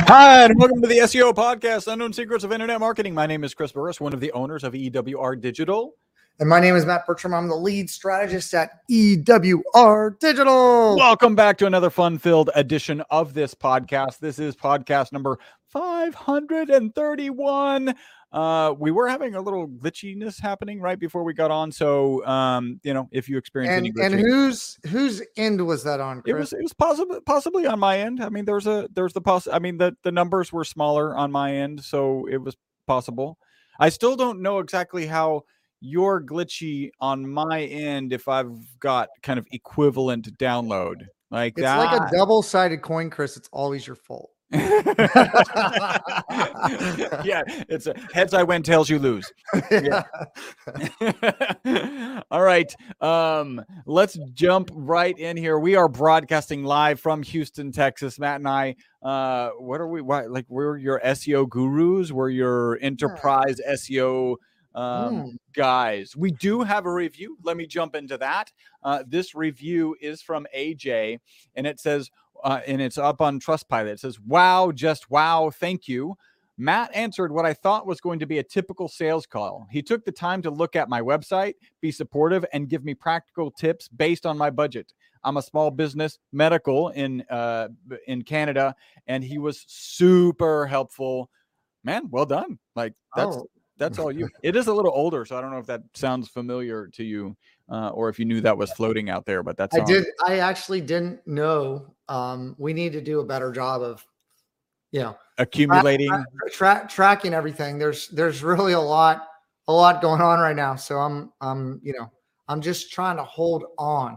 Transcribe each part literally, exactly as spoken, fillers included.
Hi, and welcome to the S E O podcast, Unknown Secrets of Internet Marketing. My name is Chris Burris, one of the owners of E W R Digital. And my name is Matt Bertram. I'm the lead strategist at E W R Digital. Welcome back to another fun-filled edition of this podcast. This is podcast number five hundred thirty-one. Uh, we were having a little glitchiness happening right before we got on. So, um, you know, if you experience and, any glitching. And whose whose end was that on, Chris? It was, it was possibly, possibly on my end. I mean, there's a, there's the poss. I mean, the, the numbers were smaller on my end, so it was possible. I still don't know exactly how you're glitchy on my end if I've got kind of equivalent download like it's that. It's like a double-sided coin, Chris. It's always your fault. Yeah, it's a heads I win, tails you lose. Yeah. All right, um let's jump right in here. We are broadcasting live from Houston, Texas. Matt and I, uh what are we why, like we're your S E O gurus, we're your enterprise S E O um mm. guys. We do have a review. Let me jump into that. Uh this review is from A J, and it says uh and it's up on Trustpilot. It says, "Wow, just wow, thank you. Matt answered what I thought was going to be a typical sales call. He took the time to look at my website, be supportive, and give me practical tips based on my budget. I'm a small business medical in uh in Canada, and he was super helpful. Man, well done. Like that's oh. That's all you. It is a little older, so I don't know if that sounds familiar to you, uh, or if you knew that was floating out there. But that's I did. I actually didn't know. Um, we need to do a better job of, you know, accumulating, tra- tra- tra- tracking everything. There's there's really a lot a lot going on right now. So I'm I'm you know I'm just trying to hold on.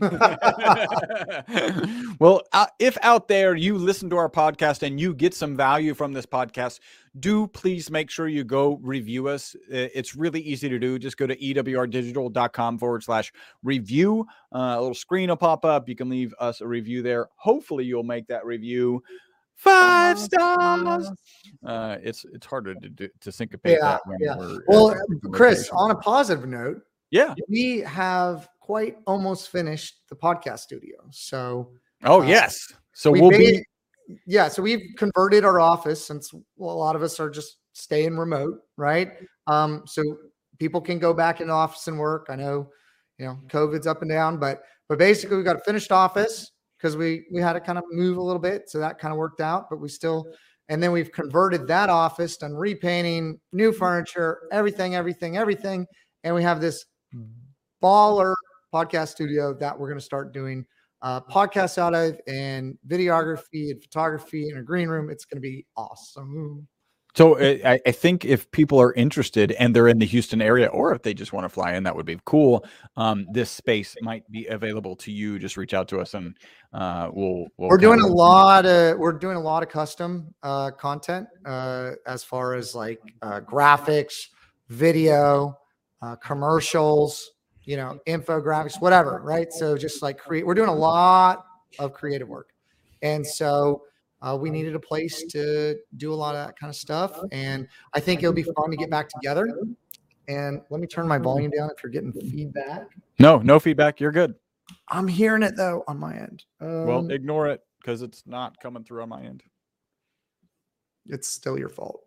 Well, uh, if out there you listen to our podcast and you get some value from this podcast, do please make sure you go review us. It's really easy to do. Just go to ewrdigital.com forward slash review. Uh, a little screen will pop up. You can leave us a review there. Hopefully you'll make that review five stars. Uh, it's it's harder to do, to syncopate yeah, that. When yeah. we're, well, uh, Chris, on a positive note, yeah, we have quite almost finished the podcast studio. So, oh uh, yes, so we we'll made, be yeah. So we've converted our office since well, a lot of us are just staying remote, right? Um, so people can go back in the office and work. I know, you know, COVID's up and down, but but basically we got a finished office because we we had to kind of move a little bit, so that kind of worked out. But we still, and then we've converted that office, done repainting, new furniture, everything, everything, everything, and we have this baller podcast studio that we're going to start doing uh, podcasts out of, and videography and photography in a green room. It's going to be awesome. So I, I think if people are interested and they're in the Houston area, or if they just want to fly in, that would be cool. Um, this space might be available to you. Just reach out to us, and uh, we'll, we'll. We're doing a lot of we're doing a lot of custom uh, content uh, as far as like uh, graphics, video, uh, commercials, you know, infographics, whatever, right? So just like create, we're doing a lot of creative work. And so uh, we needed a place to do a lot of that kind of stuff. And I think it'll be fun to get back together. And let me turn my volume down if you're getting feedback. No, no feedback. You're good. I'm hearing it though on my end. Um, well, ignore it because it's not coming through on my end. It's still your fault.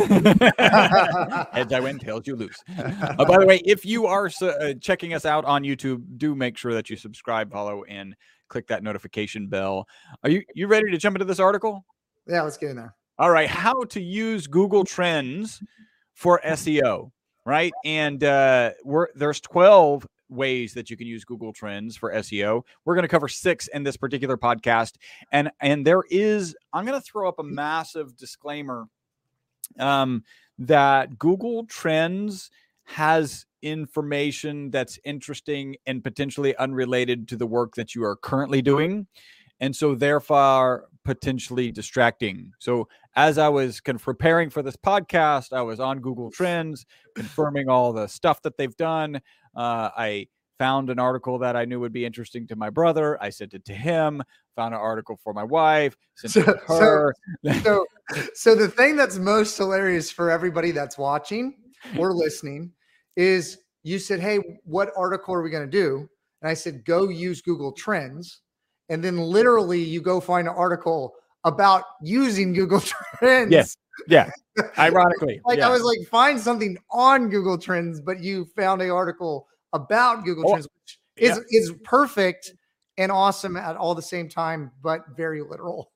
Heads I win, tails you lose. Uh, by the way, if you are uh, checking us out on YouTube, do make sure that you subscribe, follow, and click that notification bell. Are you you ready to jump into this article? Yeah, let's get in there. All right, how to use Google Trends for S E O, right? And uh, we're there's twelve ways that you can use Google Trends for S E O. We're going to cover six in this particular podcast, and and there is I'm going to throw up a massive disclaimer. Um, that Google Trends has information that's interesting and potentially unrelated to the work that you are currently doing, and so therefore potentially distracting. So as I was kind of preparing for this podcast, I was on Google Trends, confirming all the stuff that they've done. Uh, I found an article that I knew would be interesting to my brother. I sent it to him. Found an article for my wife. Sent so, it to her. So, so, so the thing that's most hilarious for everybody that's watching or listening is you said, "Hey, what article are we going to do?" And I said, "Go use Google Trends." And then literally you go find an article about using Google Trends. Yes. Yeah. Ironically. like yeah. I was like, find something on Google Trends, but you found an article about Google Oh, Trends, which is, yeah. is perfect and awesome at all the same time, but very literal.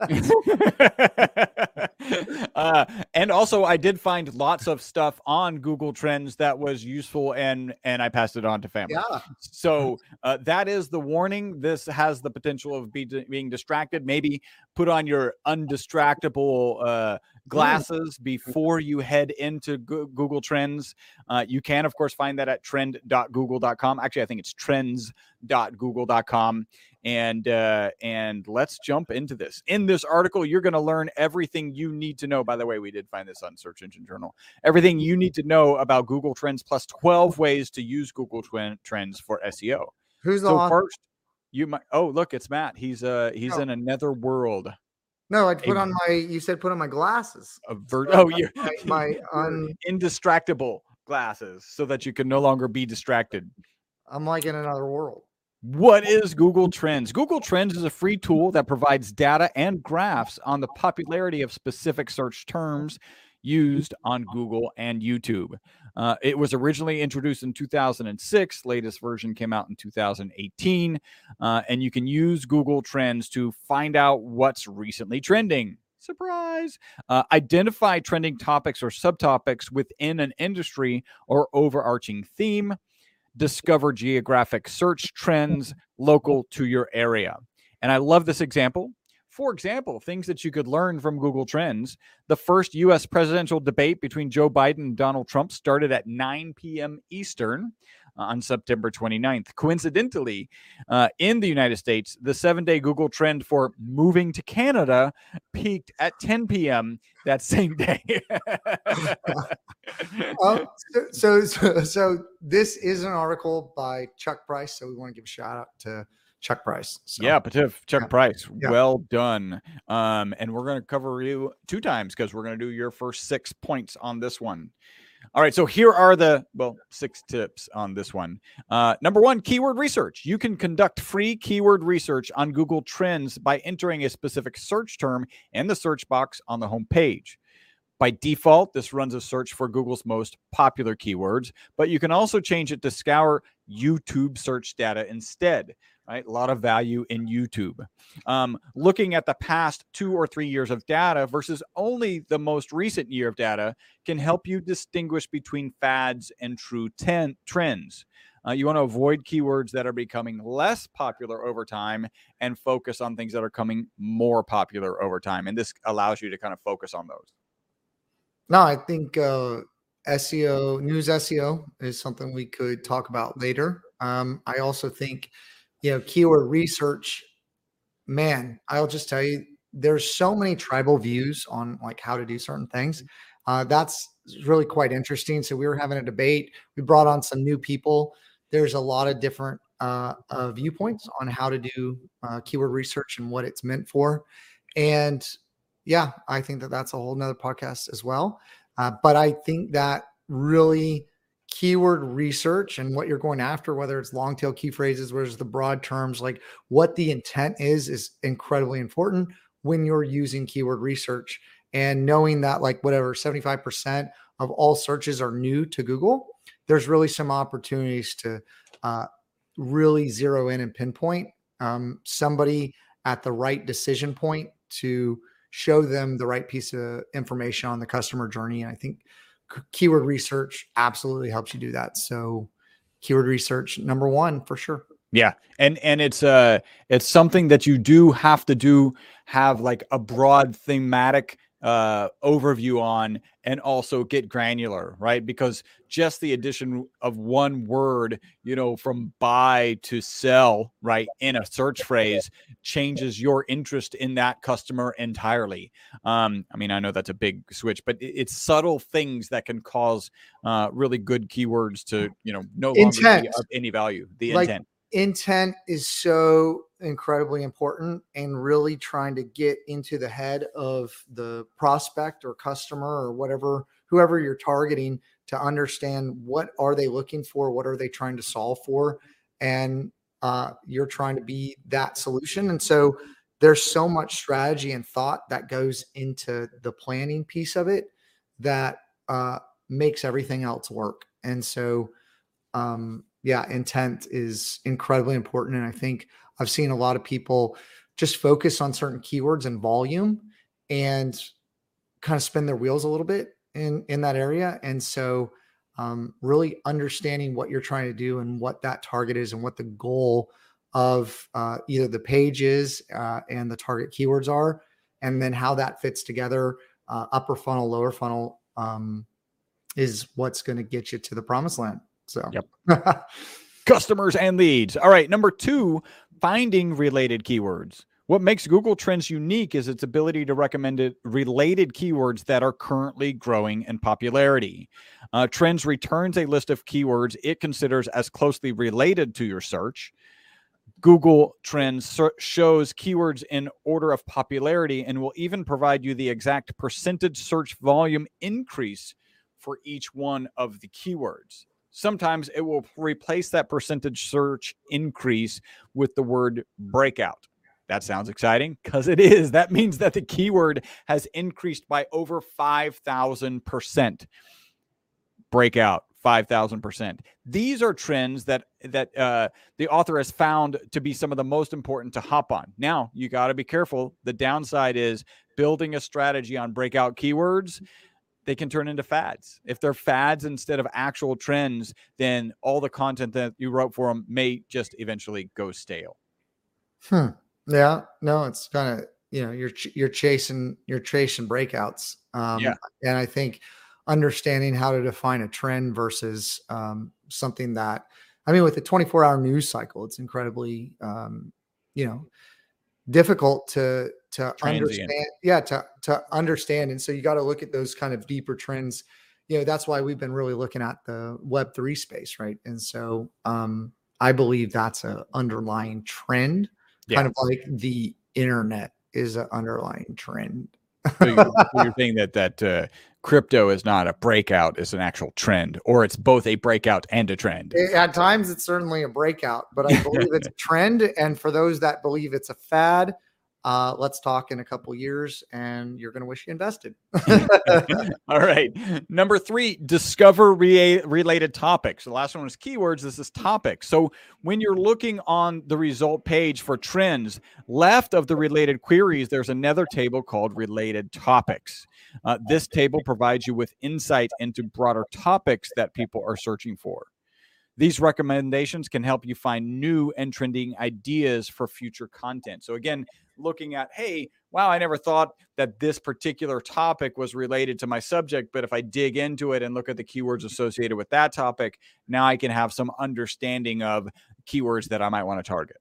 uh, and also, I did find lots of stuff on Google Trends that was useful, and and I passed it on to family. Yeah. So uh, that is the warning. This has the potential of be, being distracted. Maybe put on your undistractable uh, glasses before you head into Go- Google Trends. Uh, you can, of course, find that at trend dot google dot com. Actually, I think it's trends dot google dot com. And uh, and let's jump into this. In this article, you're going to learn everything you need to know. By the way, we did find this on Search Engine Journal. Everything you need to know about Google Trends, plus twelve ways to use Google Twin Trends for S E O. Who's the so author? first? You might. Oh, look, it's Matt. He's uh he's Oh. in another world. No, I put a, on my. You said put on my glasses. A ver- oh, you my, my un, indistractable glasses, so that you can no longer be distracted. I'm like in another world. What is Google Trends? Google Trends is a free tool that provides data and graphs on the popularity of specific search terms used on Google and YouTube. Uh, it was originally introduced in two thousand six. Latest version came out in two thousand eighteen. Uh, and you can use Google Trends to find out what's recently trending. Surprise! Uh, identify trending topics or subtopics within an industry or overarching theme. Discover geographic search trends local to your area. And I love this example. For example, things that you could learn from Google Trends. The first U S presidential debate between Joe Biden and Donald Trump started at nine p.m. Eastern uh, on September twenty-ninth. Coincidentally, uh, in the United States, the seven-day Google trend for moving to Canada peaked at ten p.m. that same day. um, so, so, so this is an article by Chuck Price. So we want to give a shout out to Chuck Price. So. Yeah, Patif, Chuck yeah. Price. Yeah. Well done. Um, and we're going to cover you two times because we're going to do your first six points on this one. All right, so here are the, well, six tips on this one. Uh, number one, keyword research. You can conduct free keyword research on Google Trends by entering a specific search term in the search box on the home page. By default, this runs a search for Google's most popular keywords, but you can also change it to scour YouTube search data instead. Right? A lot of value in YouTube. Um, looking at the past two or three years of data versus only the most recent year of data can help you distinguish between fads and true ten- trends. Uh, you want to avoid keywords that are becoming less popular over time and focus on things that are coming more popular over time. And this allows you to kind of focus on those. No, I think uh, S E O, news S E O is something we could talk about later. Um, I also think, you know, keyword research, man, I'll just tell you, there's so many tribal views on like how to do certain things. Uh, that's really quite interesting. So we were having a debate. We brought on some new people. There's a lot of different uh, uh, viewpoints on how to do uh, keyword research and what it's meant for. And yeah, I think that that's a whole nother podcast as well. Uh, but I think that really keyword research and what you're going after, whether it's long tail key phrases, versus the broad terms, like what the intent is, is incredibly important when you're using keyword research. And knowing that like whatever, seventy-five percent of all searches are new to Google, there's really some opportunities to uh, really zero in and pinpoint um, somebody at the right decision point to show them the right piece of information on the customer journey. And I think keyword research absolutely helps you do that. So keyword research, number one, for sure. Yeah. And, and it's, uh, it's something that you do have to do, have like a broad thematic, uh, overview on, and also get granular, right? Because just the addition of one word, you know, from buy to sell, right, in a search phrase changes your interest in that customer entirely. Um, I mean, I know that's a big switch, but it's subtle things that can cause uh, really good keywords to, you know, no longer intent. be of any value. The like, intent. Intent is so incredibly important, and really trying to get into the head of the prospect or customer or whatever, whoever you're targeting, to understand what are they looking for, what are they trying to solve for, and uh, you're trying to be that solution. And so there's so much strategy and thought that goes into the planning piece of it that uh, makes everything else work. And so, um, yeah, intent is incredibly important. And I think I've seen a lot of people just focus on certain keywords and volume and kind of spin their wheels a little bit in, in that area. And so um, really understanding what you're trying to do and what that target is and what the goal of uh, either the page is uh, and the target keywords are, and then how that fits together, uh, upper funnel, lower funnel, um, is what's going to get you to the promised land. So, yep. Customers and leads. All right. Number two, finding related keywords. What makes Google Trends unique is its ability to recommend it related keywords that are currently growing in popularity. Uh, Trends returns a list of keywords it considers as closely related to your search. Google Trends shows keywords in order of popularity and will even provide you the exact percentage search volume increase for each one of the keywords. Sometimes it will replace that percentage search increase with the word breakout. That sounds exciting because it is. That means that the keyword has increased by over five thousand percent. Breakout, five thousand percent. These are trends that that uh, the author has found to be some of the most important to hop on. Now, you got to be careful. The downside is building a strategy on breakout keywords. They can turn into fads. If they're fads instead of actual trends, then all the content that you wrote for them may just eventually go stale. Hmm. Yeah, no, it's kind of, you know, you're, ch- you're chasing, you're chasing breakouts. Um, Yeah. And I think understanding how to define a trend versus um, something that, I mean, with the twenty-four hour news cycle, it's incredibly, um, you know, difficult to, to Transient. understand. Yeah. To, to understand. And so you got to look at those kind of deeper trends. You know, that's why we've been really looking at the web three space. Right. And so um, I believe that's an underlying trend. Kind Yeah. of like the internet is an underlying trend. So you're, so you're saying that that uh, crypto is not a breakout, it's an actual trend, or it's both a breakout and a trend. At times, it's certainly a breakout, but I believe it's a trend. And for those that believe it's a fad, uh, let's talk in a couple years, and you're going to wish you invested. All right. Number three, discover re- related topics. The last one was keywords. This is topics. So when you're looking on the result page for trends, left of the related queries, there's another table called related topics. Uh, this table provides you with insight into broader topics that people are searching for. These recommendations can help you find new and trending ideas for future content. So again, looking at, hey, wow, I never thought that this particular topic was related to my subject, but if I dig into it and look at the keywords associated with that topic, now I can have some understanding of keywords that I might want to target.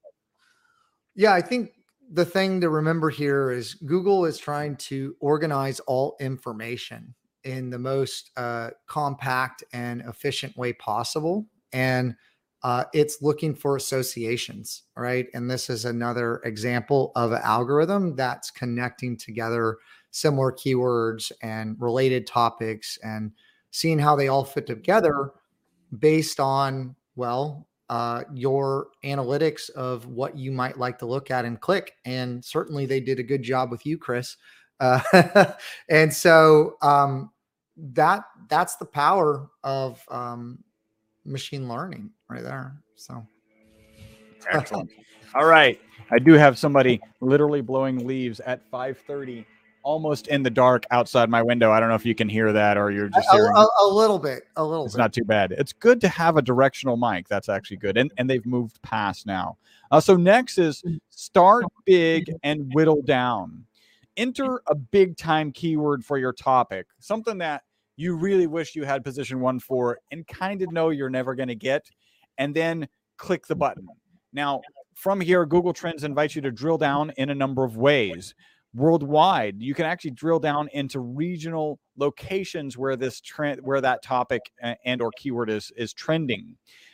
Yeah, I think the thing to remember here is Google is trying to organize all information in the most uh, compact and efficient way possible. And uh, it's looking for associations, right? And this is another example of an algorithm that's connecting together similar keywords and related topics and seeing how they all fit together based on, well, uh, your analytics of what you might like to look at and click. And certainly they did a good job with you, Chris. Uh, and so um, that that's the power of um, machine learning right there. So excellent. All right. I do have somebody literally blowing leaves at five thirty, almost in the dark outside my window. I don't know if you can hear that or you're just a, hearing a, a little bit, a little it's bit. not too bad. It's good to have a directional mic. That's actually good. And, and they've moved past now. Uh, so next is start big and whittle down. Enter a big time keyword for your topic, something that you really wish you had position one for and kind of know you're never going to get, and then click the button. Now, from here, Google Trends invites you to drill down in a number of ways. Worldwide, you can actually drill down into regional locations where this trend, where that topic and or keyword is is trending.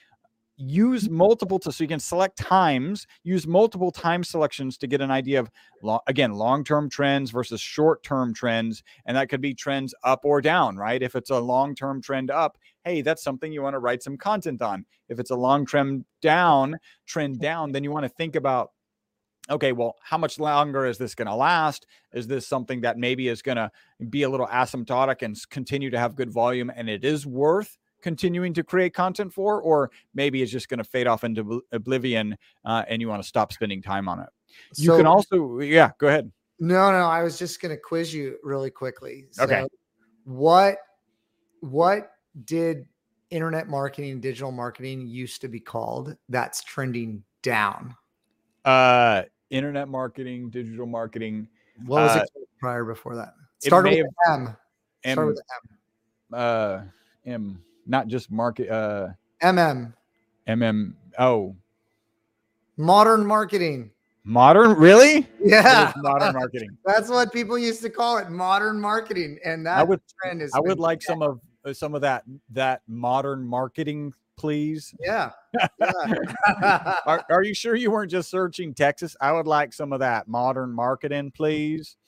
Use multiple to so you can select times, use multiple time selections to get an idea of, long, again, long-term trends versus short-term trends. And that could be trends up or down, right? If it's a long-term trend up, hey, that's something you want to write some content on. If it's a long trend down, trend down, then you want to think about okay, well, how much longer is this going to last? Is this something that maybe is going to be a little asymptotic and continue to have good volume, and it is worth continuing to create content for? Or maybe it's just going to fade off into oblivion uh, and you want to stop spending time on it. You So, can also, yeah, go ahead. No, no, I was just going to quiz you really quickly. So Okay. what, what did internet marketing, digital marketing used to be called that's trending down? Uh, internet marketing, digital marketing. What was uh, it prior before that? It Started may with M. M, Started with M. Uh, M, not just market. Uh, M. M. M M. Oh, modern marketing. Modern, really? Yeah, modern marketing. That's what people used to call it, modern marketing, and that I would, trend is. I would like some of uh, some of that that modern marketing, please. Yeah. yeah. are, are you sure you weren't just searching Texas? I would like some of that modern marketing, please.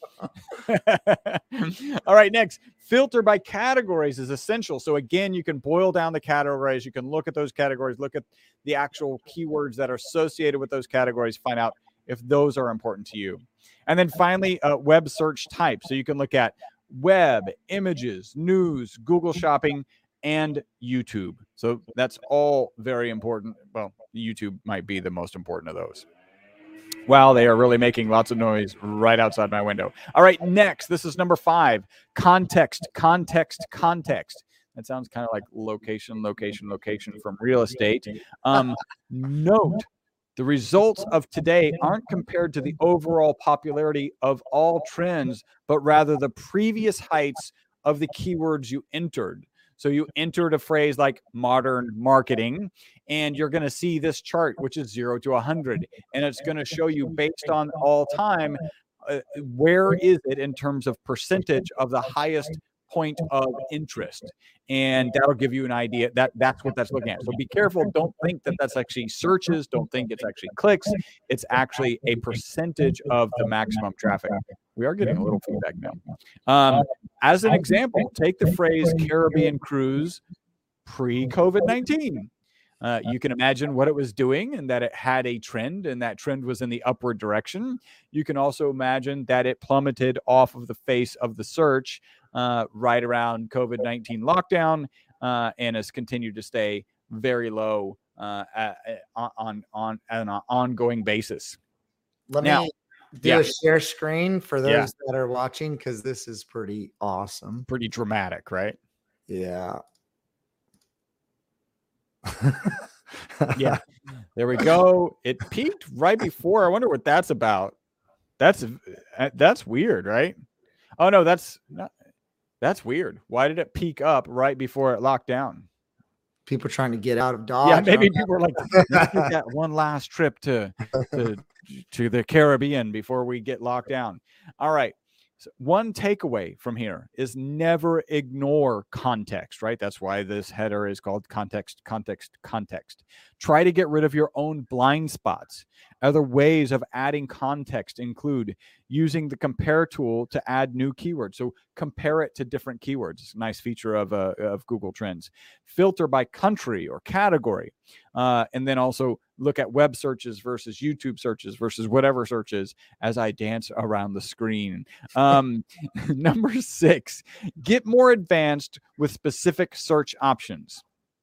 All right, next, filter by categories is essential. So again, you can boil down the categories. You can look at those categories, look at the actual keywords that are associated with those categories, find out if those are important to you. And then finally, uh, web search type. So you can look at web, images, news, Google Shopping, and YouTube. So that's all very important. Well, YouTube might be the most important of those. Wow, they are really making lots of noise right outside my window. All right, next, this is number five, context, context, context. That sounds kind of like location, location, location from real estate. Um, note, the results of today aren't compared to the overall popularity of all trends, but rather the previous heights of the keywords you entered. So you entered a phrase like modern marketing, and you're going to see this chart, which is zero to one hundred. And it's going to show you based on all time, uh, where is it in terms of percentage of the highest point of interest. And that'll give you an idea that that's what that's looking at. So be careful. Don't think that that's actually searches. Don't think it's actually clicks. It's actually a percentage of the maximum traffic. We are getting a little feedback now. Um, as an example, take the phrase Caribbean cruise pre-COVID nineteen. Uh, you can imagine what it was doing and that it had a trend, and that trend was in the upward direction. You can also imagine that it plummeted off of the face of the search uh, right around COVID nineteen lockdown uh, and has continued to stay very low uh, at, on, on, on an ongoing basis. Let now, me do yeah. a share screen for those Yeah. that are watching, because this is pretty awesome. Pretty dramatic, right? Yeah. Yeah, there we go. It peaked right before. I wonder what that's about. That's that's weird, right? Oh no, that's not. That's weird. Why did it peak up right before it locked down? People trying to get out of Dodge. Yeah, maybe people were like, let's get that one last trip to to to the Caribbean before we get locked down. All right. So one takeaway from here is never ignore context, right? That's why this header is called context, context, context. Try to get rid of your own blind spots. Other ways of adding context include using the compare tool to add new keywords. So compare it to different keywords. It's a nice feature of, uh, of Google Trends. Filter by country or category. Uh, and then also look at web searches versus YouTube searches versus whatever searches as I dance around the screen. Um, number six, get more advanced with specific search options.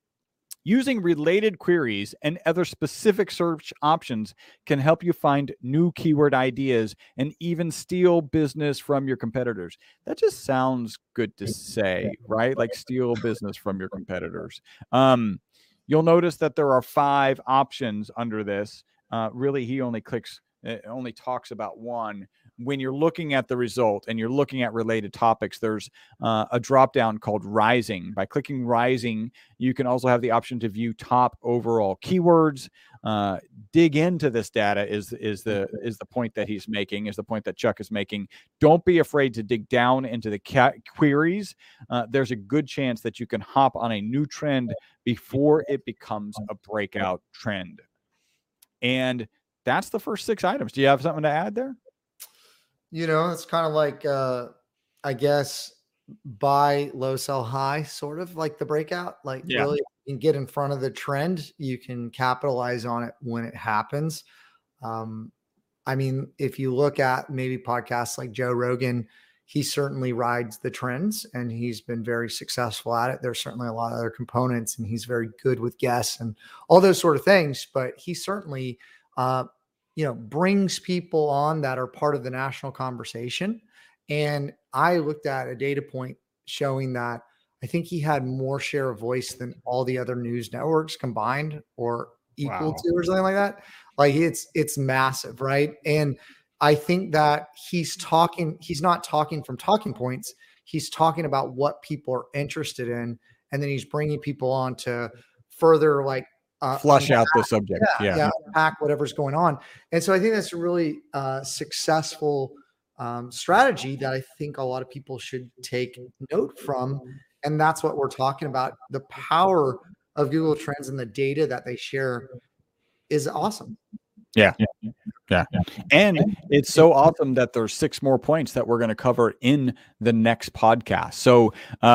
Using related queries and other specific search options can help you find new keyword ideas and even steal business from your competitors. That just sounds good to say, right? Like steal business from your competitors. Um, you'll notice that there are five options under this. Uh, really, he only clicks, it only talks about one. When you're looking at the result and you're looking at related topics, there's uh, a drop down called Rising. By clicking Rising, you can also have the option to view top overall keywords. Uh, dig into this data is is the is the point that he's making, is the point that Chuck is making. Don't be afraid to dig down into the ca- queries. Uh, there's a good chance that you can hop on a new trend before it becomes a breakout trend. And that's the first six items. Do you have something to add there? You know, it's kind of like, uh, I guess, buy low, sell high, sort of like the breakout. Like, Yeah. really, you can get in front of the trend. You can capitalize on it when it happens. Um, I mean, if you look at maybe podcasts like Joe Rogan, he certainly rides the trends and he's been very successful at it. There's certainly a lot of other components and he's very good with guests and all those sort of things, but he certainly, uh, you know, brings people on that are part of the national conversation. And I looked at a data point showing that I think he had more share of voice than all the other news networks combined or equal Wow. to or something like that. Like it's, it's massive. Right. And I think that he's talking, he's not talking from talking points. He's talking about what people are interested in. And then he's bringing people on to further like uh, flush unpack, out the subject. Yeah, Yeah. yeah. Unpack whatever's going on. And so I think that's a really uh, successful um, strategy that I think a lot of people should take note from. And that's what we're talking about. The power of Google Trends and the data that they share is awesome. Yeah. Yeah. And it's so awesome that there's six more points that we're going to cover in the next podcast. So,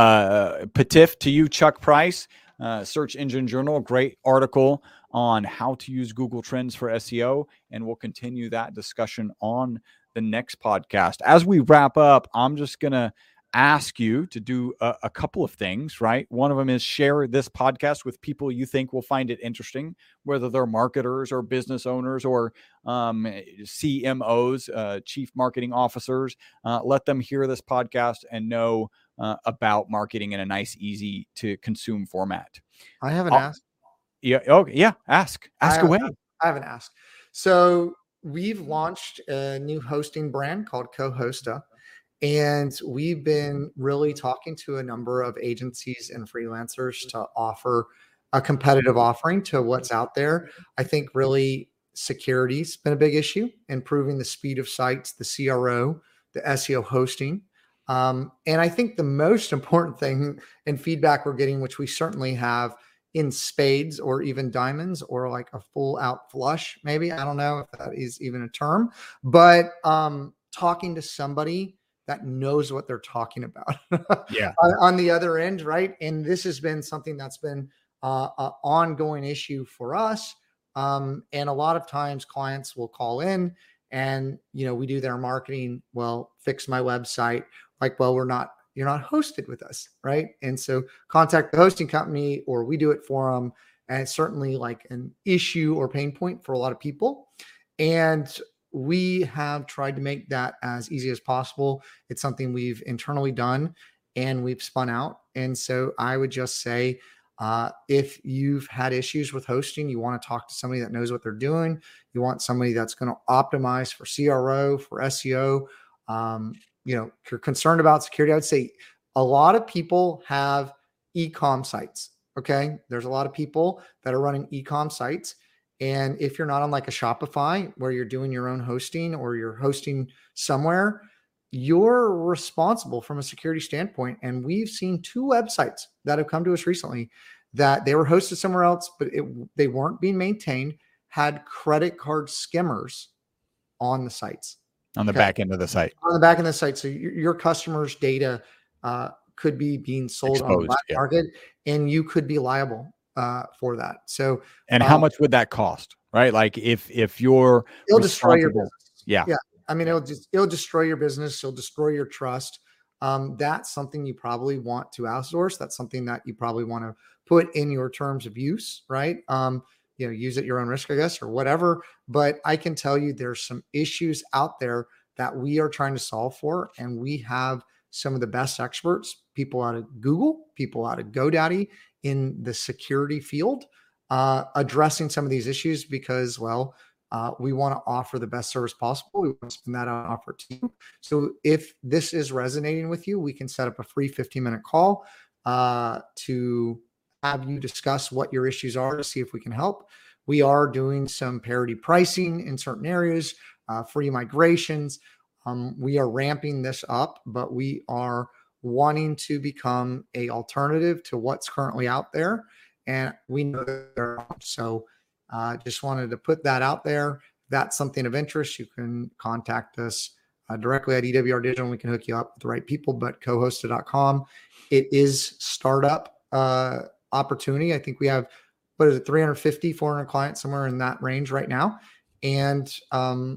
uh, Patif to you, Chuck Price, uh, Search Engine Journal, great article on how to use Google Trends for S E O. And we'll continue that discussion on the next podcast. As we wrap up, I'm just going to ask you to do a, a couple of things, right? One of them is share this podcast with people you think will find it interesting, whether they're marketers or business owners or um, C M Os, uh, chief marketing officers. Uh, let them hear this podcast and know uh, about marketing in a nice, easy to consume format. I haven't I'll, asked. Yeah. Okay. Yeah. Ask. Ask I away. I haven't asked. So we've launched a new hosting brand called Cohosta. And we've been really talking to a number of agencies and freelancers to offer a competitive offering to what's out there. I think really security's been a big issue, improving the speed of sites, the C R O, the S E O hosting. Um, and I think the most important thing and feedback we're getting, which we certainly have in spades or even diamonds or like a full out flush, maybe, I don't know if that is even a term, but um, talking to somebody that knows what they're talking about Yeah. on, on the other end. Right. And this has been something that's been uh, an ongoing issue for us. Um, and a lot of times clients will call in and, you know, we do their marketing. Well, fix my website. Like, well, we're not, you're not hosted with us. Right. And so contact the hosting company or we do it for them. And it's certainly like an issue or pain point for a lot of people. And we have tried to make that as easy as possible. It's something we've internally done and we've spun out. And so I would just say, uh, if you've had issues with hosting, you want to talk to somebody that knows what they're doing. You want somebody that's going to optimize for C R O, for S E O. Um, you know, if you're concerned about security, I would say a lot of people have e-com sites. Okay. There's a lot of people that are running e-com sites. And if you're not on like a Shopify where you're doing your own hosting or you're hosting somewhere, you're responsible from a security standpoint. And we've seen two websites that have come to us recently that they were hosted somewhere else, but it, they weren't being maintained, had credit card skimmers on the sites. On the okay. back end of the site. On the back end of the site. So your, your customers' data uh, could be being sold Exposed, on the black yeah. market and you could be liable uh, for that. So, and um, how much would that cost, right? Like if, if you're, it'll destroy your business. Yeah. Yeah. I mean, it'll just, it'll destroy your business. It'll destroy your trust. Um, that's something you probably want to outsource. That's something that you probably want to put in your terms of use, right? Um, you know, use at your own risk, I guess, or whatever. But I can tell you there's some issues out there that we are trying to solve for. And we have some of the best experts, people out of Google, people out of GoDaddy in the security field, uh, addressing some of these issues because, well, uh, we want to offer the best service possible. We want to spin that out and offer it to you. So if this is resonating with you, we can set up a free fifteen minute call uh, to have you discuss what your issues are to see if we can help. We are doing some parity pricing in certain areas, uh, free migrations. Um, we are ramping this up, but we are wanting to become a alternative to what's currently out there. And we know that there are. So uh, just wanted to put that out there. If that's something of interest, you can contact us uh, directly at E W R Digital and we can hook you up with the right people, but cohosta dot com. It is startup uh, opportunity. I think we have, what is it, three hundred fifty, four hundred clients, somewhere in that range right now. And um,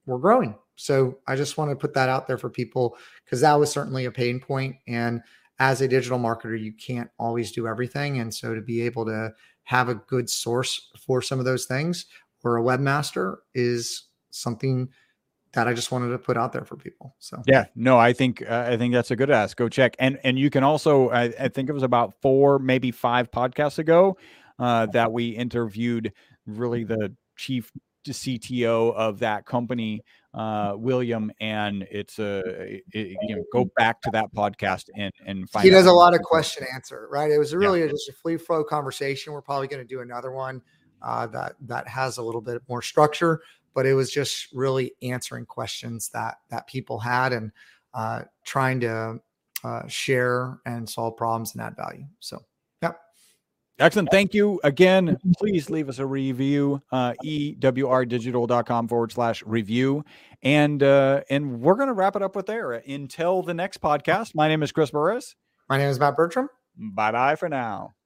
we're growing. So I just want to put that out there for people, because that was certainly a pain point. And as a digital marketer, you can't always do everything. And so to be able to have a good source for some of those things, or a webmaster, is something that I just wanted to put out there for people. So yeah, no, I think uh, I think that's a good ask. Go check, and and you can also, I, I think it was about four, maybe five podcasts ago, uh, that we interviewed really the chief C T O of that company, uh, William, and it's a it, you know, go back to that podcast and and find. He does out. a lot of question answer, right? It was really Yeah. just a free flow conversation. We're probably going to do another one uh, that that has a little bit more structure, but it was just really answering questions that that people had, and uh, trying to uh, share and solve problems and add value. So, yeah. Excellent. Thank you again. Please leave us a review, uh, ewrdigital.com forward slash review. And, uh, and we're going to wrap it up with there until the next podcast. My name is Chris Burris. My name is Matt Bertram. Bye-bye for now.